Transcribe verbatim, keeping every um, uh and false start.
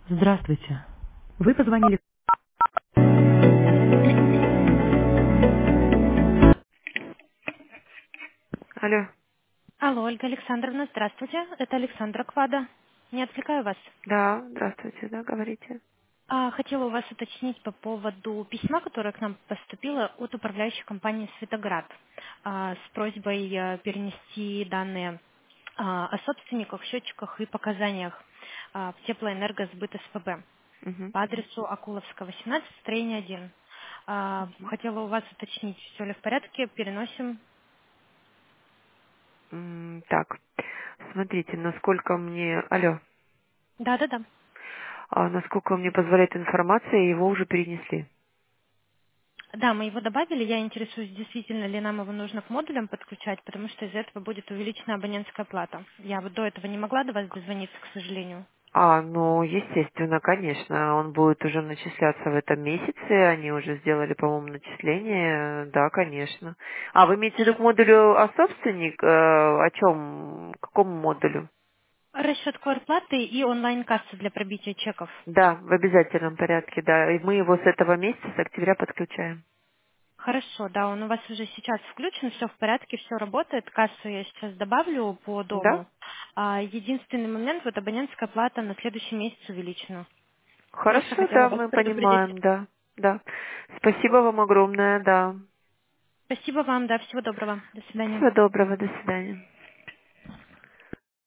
Здравствуйте. Вы позвонили... Алло. Алло, Ольга Александровна, здравствуйте. Это Александра Квада. Не отвлекаю вас. Да, здравствуйте, да, говорите. А, хотела у вас уточнить по поводу письма, которое к нам поступило от управляющей компании «Светоград» а, с просьбой э, перенести данные а, о собственниках, счетчиках и показаниях а, в теплоэнергосбыт СПБ Мгм. по адресу Акуловского, семнадцать, строение один. А, хотела у вас уточнить, все ли в порядке, переносим. М, Так, смотрите, насколько мне... Алло. Да-да-да. А насколько мне позволяет информация, его уже перенесли. Да, мы его добавили. Я интересуюсь, действительно ли нам его нужно к модулям подключать, потому что из-за этого будет увеличена абонентская плата. Я вот до этого не могла до вас дозвониться, к сожалению. А, ну, естественно, конечно, он будет уже начисляться в этом месяце, они уже сделали, по-моему, начисление, да, конечно. А, вы имеете в виду к модулю «А собственник», э, о чем, к какому модулю? Расчет квартплаты и онлайн-касса для пробития чеков. Да, в обязательном порядке, да, и мы его с этого месяца, с октября подключаем. Хорошо, да, он у вас уже сейчас включен, все в порядке, все работает. Кассу я сейчас добавлю по Да? дому. А, единственный момент, вот абонентская плата на следующий месяц увеличена. Просто Хорошо, хотела да, вас мы предупредить. понимаем, да, да. Спасибо вам огромное, да. Спасибо вам, да, всего доброго. До свидания. Всего доброго, до свидания.